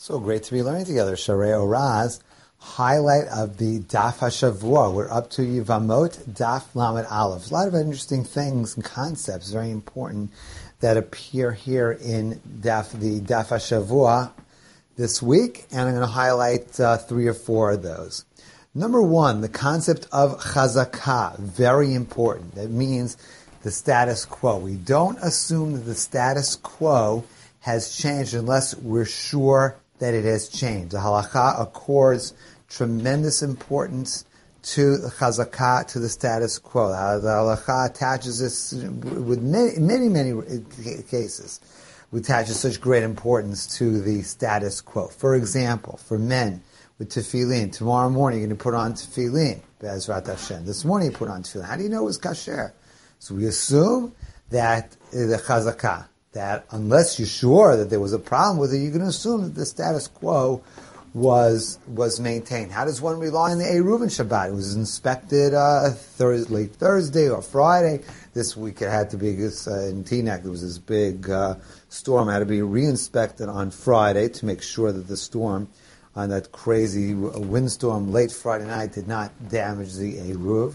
So great to be learning together. Sharei Oraz, highlight of the Daf HaShavua. We're up to Yivamot, Daf Lamed Aleph. A lot of interesting things and concepts, very important, that appear here in the Daf HaShavua this week, and I'm going to highlight 3 or 4 of those. Number 1, the concept of chazakah, very important. That means the status quo. We don't assume that the status quo has changed unless we're sure that it has changed. The halakha accords tremendous importance to the chazakah, to the status quo. The halakha attaches this with many cases. We attaches such great importance to the status quo. For example, for men with tefillin, tomorrow morning you're going to put on tefillin, Be'ezrat Hashem. This morning you put on tefillin. How do you know it was kasher? So we assume that the chazakah, that unless you're sure that there was a problem with it, you're going to assume that the status quo was maintained. How does one rely on the Eruv Shabbat? It was inspected late Thursday or Friday. This week it had to be, in Teaneck, there was this big storm. It had to be re-inspected on Friday to make sure that the storm, on that crazy windstorm late Friday night, did not damage the Eruv.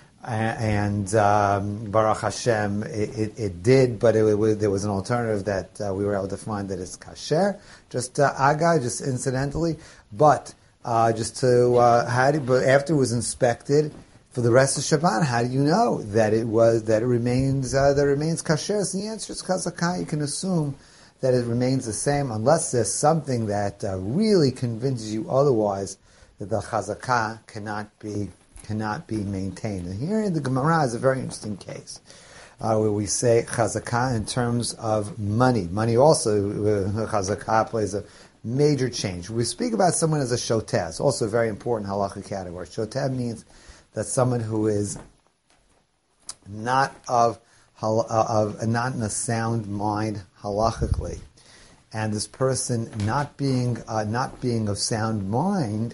And Baruch Hashem, it did, but there was an alternative that we were able to find that it's kasher, just incidentally. But but after it was inspected for the rest of Shabbat, how do you know that it remains kasher? So the answer is chazakah. You can assume that it remains the same unless there's something that really convinces you otherwise, that the chazakah cannot be maintained. And here in the Gemara is a very interesting case where we say chazakah in terms of money. Money also, chazakah plays a major change. We speak about someone as a shoteh. It's also a very important halacha category. Shoteh means that someone who is not in a sound mind halachically, and this person not being of sound mind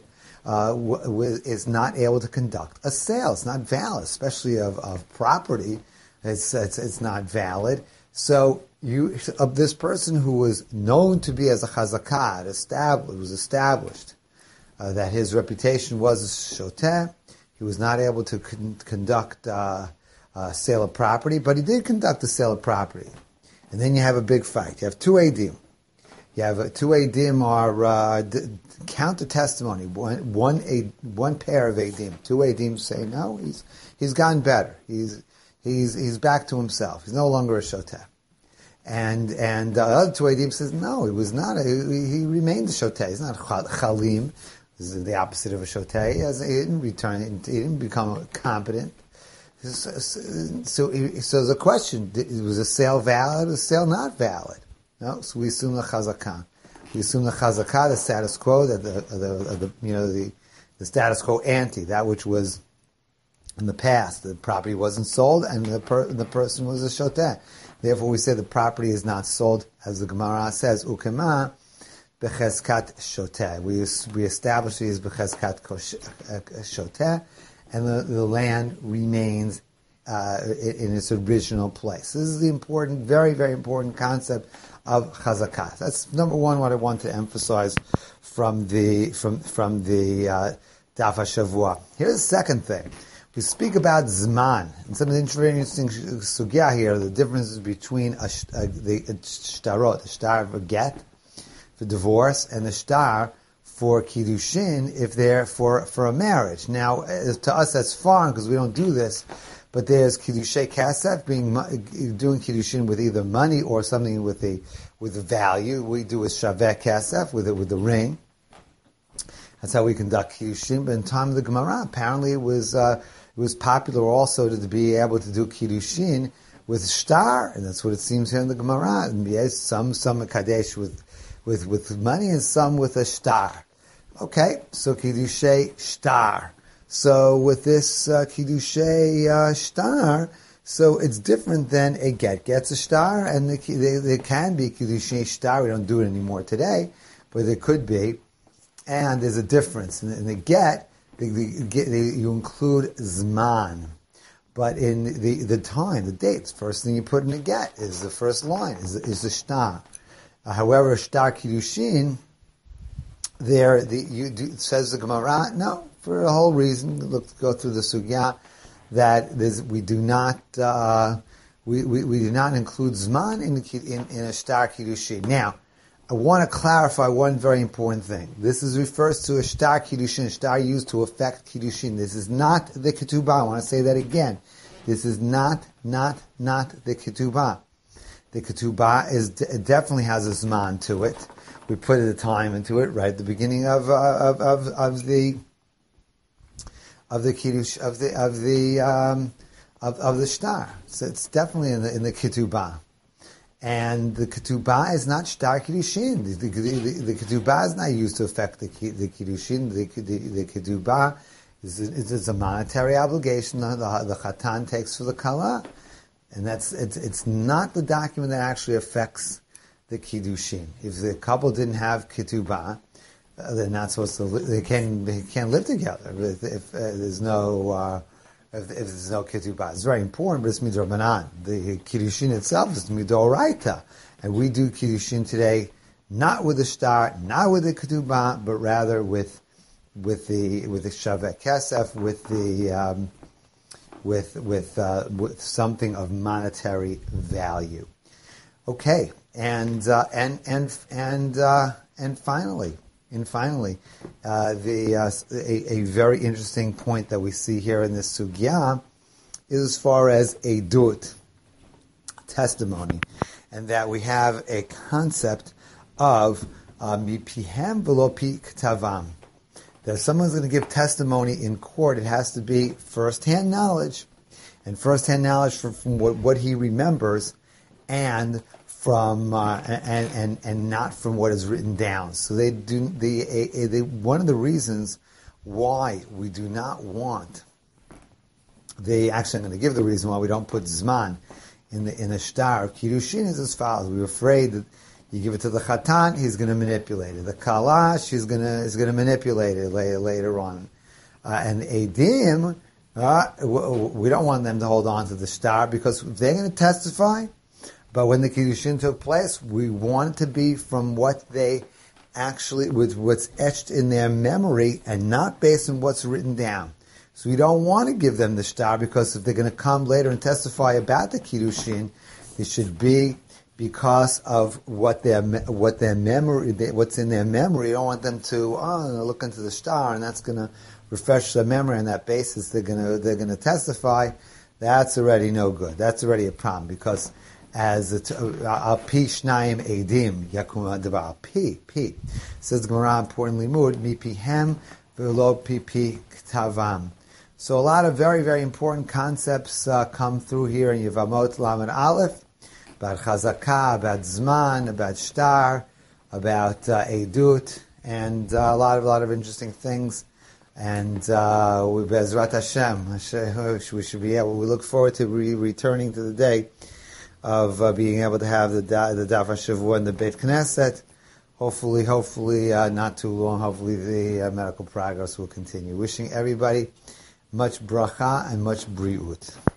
is not able to conduct a sale. It's not valid, especially of property. It's not valid. So of this person who was known to be as a chazakah, was established that his reputation was a shoteh. He was not able to conduct a sale of property, but he did conduct a sale of property. And then you have a big fight. You have 2 Eidim. You have 2 Eidim are counter testimony. One pair of Eidim. 2 Eidim say no. He's gotten better. He's back to himself. He's no longer a shoteh. And the other 2 Eidim says no. He was not. He remained a shoteh. He's not chalim. This is the opposite of a shoteh. He didn't return. He didn't become competent. So the question: was a sale valid? Was a sale not valid? No, so we assume the chazakah. We assume the chazakah, the status quo, that the status quo ante, that which was in the past. The property wasn't sold, and the person was a shoteh. Therefore, we say the property is not sold, as the Gemara says, ukema bechezkat shoteh. We establish he is bechezkat shoteh, and the land remains in its original place. This is the important, very, very important concept of chazakah. That's number 1. What I want to emphasize from the Daf HaShavua. Here's the second thing. We speak about zman, and some of the very interesting sugya here. The differences between the shtarot, the shtar for get, for divorce, and the shtar for kiddushin if they're for a marriage. Now, to us that's foreign because we don't do this. But there's kiddushay kasef, doing kiddushin with either money or something with the value. We do a shaveh kasef with the ring. That's how we conduct kiddushin. But in time of the Gemara, apparently it was popular also to be able to do kiddushin with shtar, and that's what it seems here in the Gemara. And yes, some kadesh with money and some with a shtar. Okay, so kiddushay shtar. So with this kiddushay shtar, so it's different than a get. Get's a shtar, and there can be kiddushay shtar. We don't do it anymore today, but there could be. And there's a difference. In the get, you include zman. But in the time, the dates, first thing you put in the get is the first line, is the shtar. However, shtar kiddushin says the Gemara, no, for a whole reason. Go through the sugya that we do not include zman in a star kiddushin. Now, I want to clarify one very important thing. This refers to a star kiddushin, a star used to affect kiddushin. This is not the ketubah. I want to say that again. This is not the ketubah. The ketubah it definitely has a zman to it. We put the time into it right at the beginning of the kiddush of the star. So it's definitely in the ketubah. And the ketubah is not shtar kiddushin. The ketubah is not used to affect the kiddushin. The ketubah is a monetary obligation the chatan takes for the kala, and it's not the document that actually affects the kiddushin. If the couple didn't have ketubah, they're not supposed to. They can't live together if there's no. If there's no ketubah. It's very important, but it's midrabanan. The kiddushin itself is midoraita, and we do kiddushin today not with the shtar, not with the ketubah, but rather with the shaveh kesef, with something of monetary value. Okay, and finally, a very interesting point that we see here in this sugya is as far as a dut, testimony, and that we have a concept of mipihem v'lo pi ktavam. That if someone's going to give testimony in court, it has to be first-hand knowledge, and first-hand knowledge from what he remembers, and from and not from what is written down. So one of the reasons why we do not want, I'm going to give the reason why we don't put zman in a shtar of kiddushin is as follows. We're afraid that you give it to the chatan, he's going to manipulate it. The kala, is going to manipulate it later on. And edim, we don't want them to hold on to the shtar because they're going to testify. But when the kiddushin took place, we want it to be from what they actually, with what's etched in their memory, and not based on what's written down. So we don't want to give them the shtar because if they're going to come later and testify about the kiddushin, it should be because of what their memory, what's in their memory. You don't want them to look into the shtar, and that's going to refresh their memory. On that basis, they're going to testify. That's already no good. That's already a problem because as al pi shnayim edim yakum hadavar al pi says the Gemara importantly mood mipihem v'lo pi ktavam. So a lot of very very important concepts come through here in Yevamot Lamed Aleph about chazakah, about zman, about shtar, about edut, and a lot of interesting things. And we Bezrat Hashem, we should be able. We look forward to returning to the day of being able to have the Daf HaShavua in the Beit Knesset. Hopefully not too long. Hopefully the medical progress will continue. Wishing everybody much bracha and much briut.